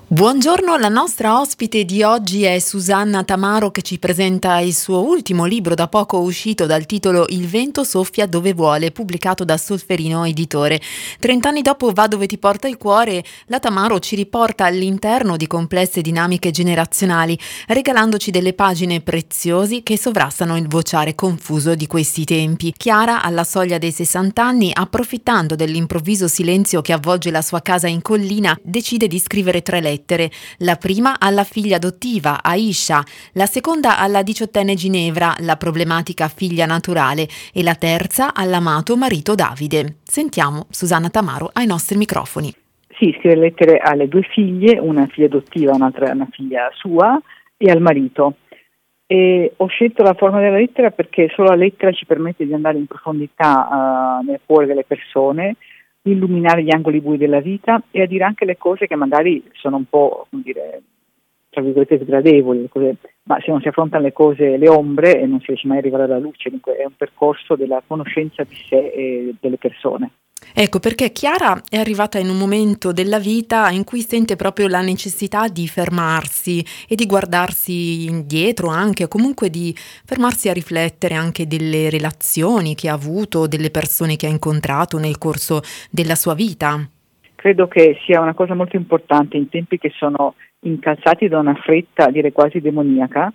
Buongiorno, la nostra ospite di oggi è Susanna Tamaro che ci presenta il suo ultimo libro da poco uscito dal titolo Il vento soffia dove vuole, pubblicato da Solferino Editore. 30 anni dopo Va dove ti porta il cuore, la Tamaro ci riporta all'interno di complesse dinamiche generazionali, regalandoci delle pagine preziosi che sovrastano il vociare confuso di questi tempi. Chiara, alla soglia dei 60 anni, approfittando dell'improvviso silenzio che avvolge la sua casa in collina, decide di scrivere 3 lettere. La prima alla figlia adottiva, Aisha, la seconda alla 18enne Ginevra, la problematica figlia naturale, e la terza all'amato marito Davide. Sentiamo Susanna Tamaro ai nostri microfoni. Sì, scrive lettere alle 2 figlie, una figlia adottiva, un'altra una figlia sua, e al marito. E ho scelto la forma della lettera perché solo la lettera ci permette di andare in profondità nel cuore delle persone, illuminare gli angoli bui della vita e a dire anche le cose che magari sono un po', come dire, tra virgolette sgradevoli, ma se non si affrontano le cose, le ombre, non si riesce mai a arrivare alla luce. Dunque è un percorso della conoscenza di sé e delle persone. Ecco, perché Chiara è arrivata in un momento della vita in cui sente proprio la necessità di fermarsi e di guardarsi indietro anche, o comunque di fermarsi a riflettere anche delle relazioni che ha avuto, delle persone che ha incontrato nel corso della sua vita. Credo che sia una cosa molto importante in tempi che sono incalzati da una fretta, direi quasi demoniaca,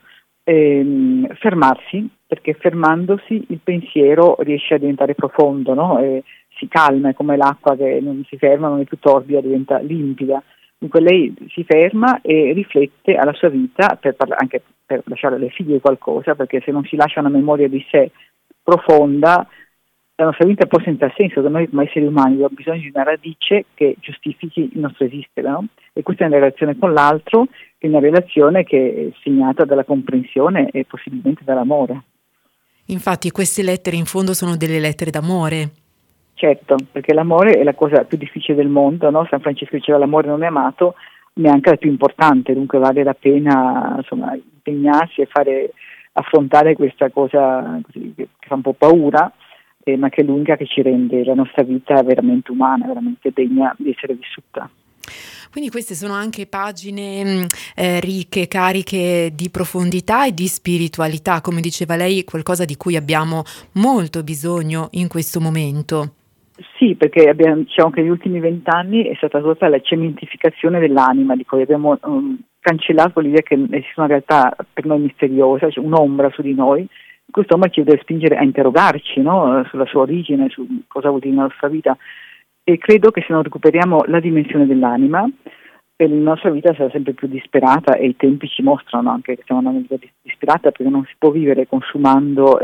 fermarsi, perché fermandosi il pensiero riesce a diventare profondo, no? Si calma, è come l'acqua che non si ferma, non è più torbida, diventa limpida. Dunque lei si ferma e riflette alla sua vita anche per lasciare alle figlie qualcosa, perché se non si lascia una memoria di sé profonda, la nostra vita può senza senso, che noi come esseri umani abbiamo bisogno di una radice che giustifichi il nostro esistere, no? E questa è una relazione con l'altro, è una relazione che è segnata dalla comprensione e possibilmente dall'amore. Infatti queste lettere in fondo sono delle lettere d'amore. Certo, perché l'amore è la cosa più difficile del mondo, no? San Francesco diceva l'amore non è amato, neanche la più importante, dunque vale la pena insomma impegnarsi e affrontare questa cosa così, che fa un po' paura, ma che è l'unica che ci rende la nostra vita veramente umana, veramente degna di essere vissuta. Quindi queste sono anche pagine ricche, cariche di profondità e di spiritualità, come diceva lei, qualcosa di cui abbiamo molto bisogno in questo momento. Sì, perché diciamo che negli ultimi 20 anni è stata tutta la cementificazione dell'anima, di cui abbiamo cancellato l'idea che esiste una realtà per noi misteriosa, cioè un'ombra su di noi. Quest'ombra ci deve spingere a interrogarci, no? Sulla sua origine, su cosa vuol dire la nostra vita. E credo che se non recuperiamo la dimensione dell'anima, la nostra vita sarà sempre più disperata e i tempi ci mostrano anche che siamo una vita disperata, perché non si può vivere consumando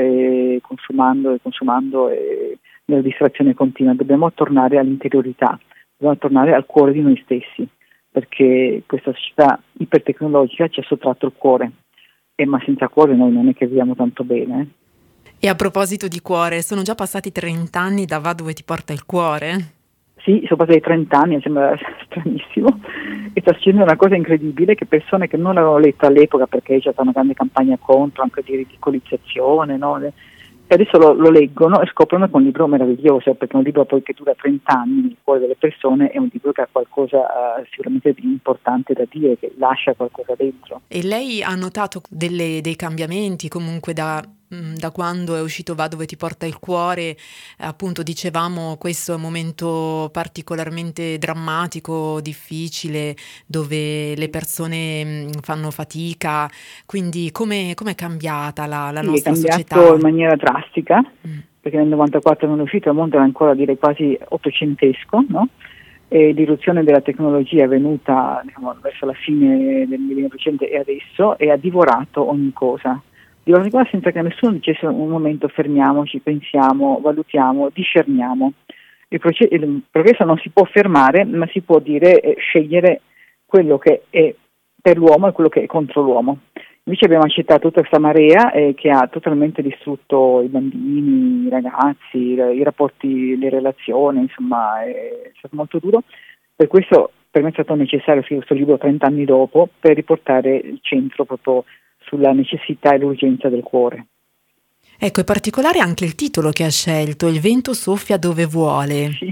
nella distrazione continua. Dobbiamo tornare all'interiorità, dobbiamo tornare al cuore di noi stessi, perché questa società ipertecnologica ci ha sottratto il cuore, ma senza cuore noi non è che viviamo tanto bene. E a proposito di cuore, sono già passati 30 anni da Va dove ti porta il cuore? Sì, sono passati 30 anni, mi sembra stranissimo, e sta succedendo una cosa incredibile, che persone che non l'avevano letto all'epoca, perché c'è stata una grande campagna contro, anche di ridicolizzazione, no? E adesso lo leggono e scoprono che è un libro meraviglioso, perché è un libro poi che dura 30 anni nel cuore delle persone, è un libro che ha qualcosa sicuramente di importante da dire, che lascia qualcosa dentro. E lei ha notato dei cambiamenti comunque da quando è uscito Va dove ti porta il cuore? Appunto dicevamo, questo è un momento particolarmente drammatico, difficile, dove le persone fanno fatica, quindi come è cambiata la nostra società? È cambiato in maniera drastica, perché nel 94 non è uscito, il mondo era ancora, direi, quasi ottocentesco, no? E l'irruzione della tecnologia è venuta, diciamo, verso la fine del 1900 e adesso, e ha divorato ogni cosa. Divorato qua senza che nessuno dicesse un momento fermiamoci, pensiamo, valutiamo, discerniamo. Il progresso non si può fermare, ma si può dire scegliere quello che è per l'uomo e quello che è contro l'uomo. Invece abbiamo accettato tutta questa marea che ha totalmente distrutto i bambini, i ragazzi, i rapporti, le relazioni, insomma è stato molto duro. Per questo per me è stato necessario scrivere questo libro 30 anni dopo, per riportare il centro proprio sulla necessità e l'urgenza del cuore. Ecco, è particolare anche il titolo che ha scelto, Il vento soffia dove vuole. Sì,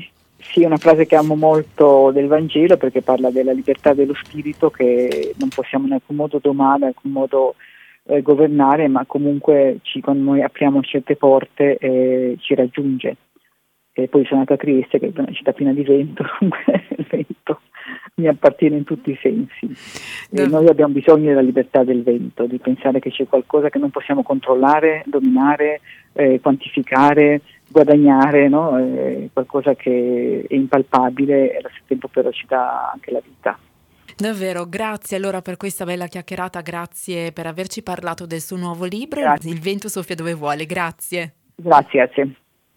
Sì, è una frase che amo molto del Vangelo, perché parla della libertà dello spirito che non possiamo in alcun modo domare, in alcun modo governare, ma comunque quando noi apriamo certe porte ci raggiunge. E poi sono andata a Trieste, che è una città piena di vento, comunque il vento mi appartiene in tutti i sensi. E noi abbiamo bisogno della libertà del vento, di pensare che c'è qualcosa che non possiamo controllare, dominare, quantificare, guadagnare, no? Qualcosa che è impalpabile e allo stesso tempo però ci dà anche la vita. Davvero, grazie allora per questa bella chiacchierata, grazie per averci parlato del suo nuovo libro, Grazie. Il vento soffia dove vuole, grazie. Grazie a te.